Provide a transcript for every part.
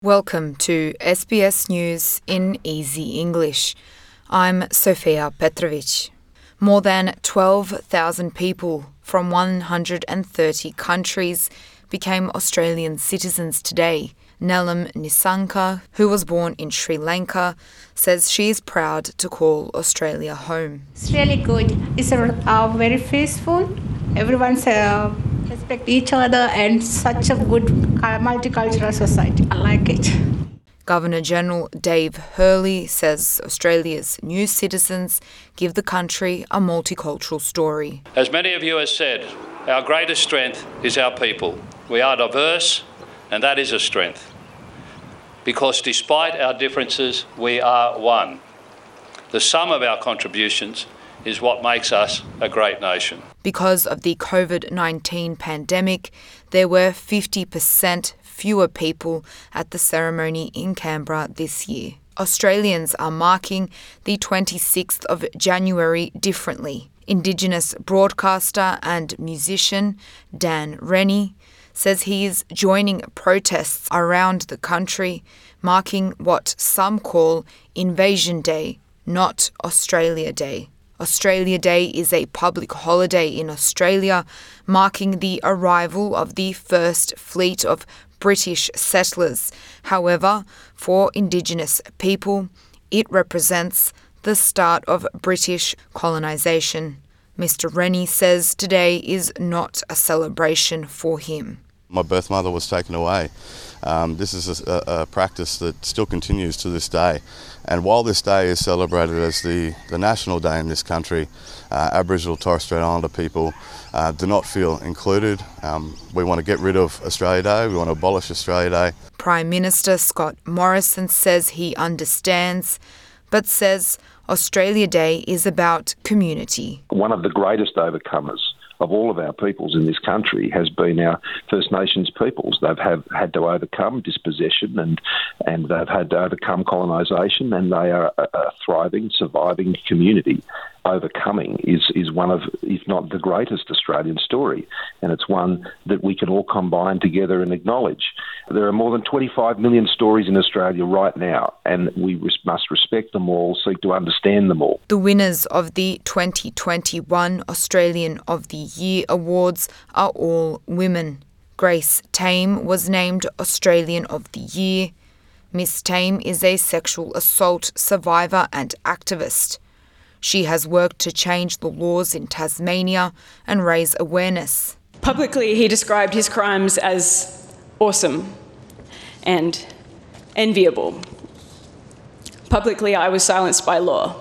Welcome to SBS News in Easy English. I'm Sofia Petrovic. More than 12,000 people from 130 countries became Australian citizens today. Neelam Nissanka, who was born in Sri Lanka, says she is proud to call Australia home. It's really good. It's very peaceful. Everyone's respect each other and such a good multicultural society. I like it. Governor-General Dave Hurley says Australia's new citizens give the country a multicultural story. As many of you have said, our greatest strength is our people. We are diverse, and that is a strength. Because despite our differences, we are one. The sum of our contributions is what makes us a great nation. Because of the COVID-19 pandemic, there were 50% fewer people at the ceremony in Canberra this year. Australians are marking the 26th of January differently. Indigenous broadcaster and musician Dan Rennie says he is joining protests around the country, marking what some call Invasion Day, not Australia Day. Australia Day is a public holiday in Australia, marking the arrival of the first fleet of British settlers. However, for Indigenous people, it represents the start of British colonisation. Mr. Rennie says today is not a celebration for him. My birth mother was taken away. This is a practice that still continues to this day. And while this day is celebrated as the national day in this country, Aboriginal Torres Strait Islander people do not feel included. We want to get rid of Australia Day. We want to abolish Australia Day. Prime Minister Scott Morrison says he understands, but says Australia Day is about community. One of the greatest overcomers of all of our peoples in this country has been our First Nations peoples. They've had to overcome dispossession and they've had to overcome colonisation, and they are a thriving, surviving community. Overcoming is one of, if not the greatest Australian story, and it's one that we can all combine together and acknowledge. There are more than 25 million stories in Australia right now, and we must respect them all, seek to understand them all. The winners of the 2021 Australian of the Year Awards are all women. Grace Tame was named Australian of the Year. Miss Tame is a sexual assault survivor and activist. She has worked to change the laws in Tasmania and raise awareness. Publicly, he described his crimes as awesome and enviable. Publicly, I was silenced by law.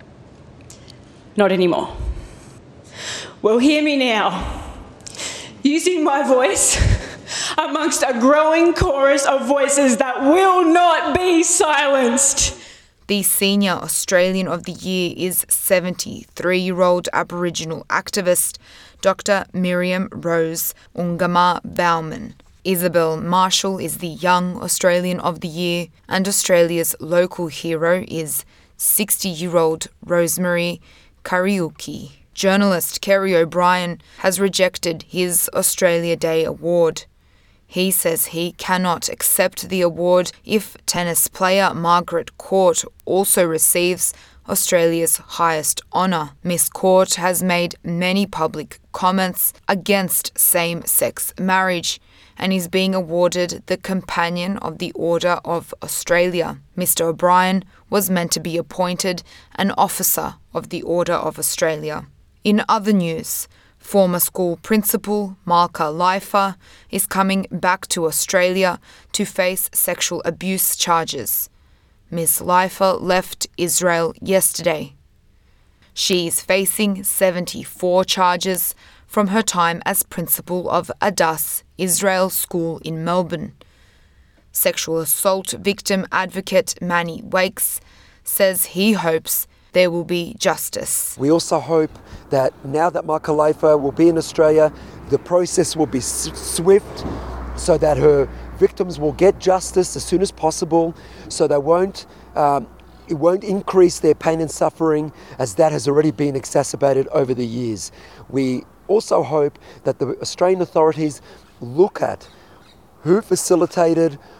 Not anymore. Well, hear me now. Using my voice amongst a growing chorus of voices that will not be silenced. The Senior Australian of the Year is 73-year-old Aboriginal activist Dr. Miriam Rose Ungama Bauman. Isabel Marshall is the Young Australian of the Year, and Australia's local hero is 60-year-old Rosemary Kariuki. Journalist Kerry O'Brien has rejected his Australia Day award. He says he cannot accept the award if tennis player Margaret Court also receives Australia's highest honour. Miss Court has made many public comments against same-sex marriage and is being awarded the Companion of the Order of Australia. Mr. O'Brien was meant to be appointed an Officer of the Order of Australia. In other news, former school principal Malka Leifer is coming back to Australia to face sexual abuse charges. Ms. Leifer left Israel yesterday. She is facing 74 charges from her time as principal of Adass Israel School in Melbourne. Sexual assault victim advocate Manny Wakes says he hopes there will be justice. We also hope that now that Malka Leifer will be in Australia, the process will be swift so that her victims will get justice as soon as possible, so they won't it won't increase their pain and suffering, as that has already been exacerbated over the years. We also hope that the Australian authorities look at who facilitated,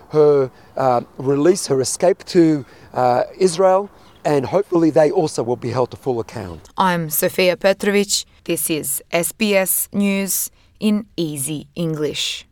her release, her escape to Israel, and hopefully they also will be held to full account. I'm Sofia Petrovic. This is SBS News in Easy English.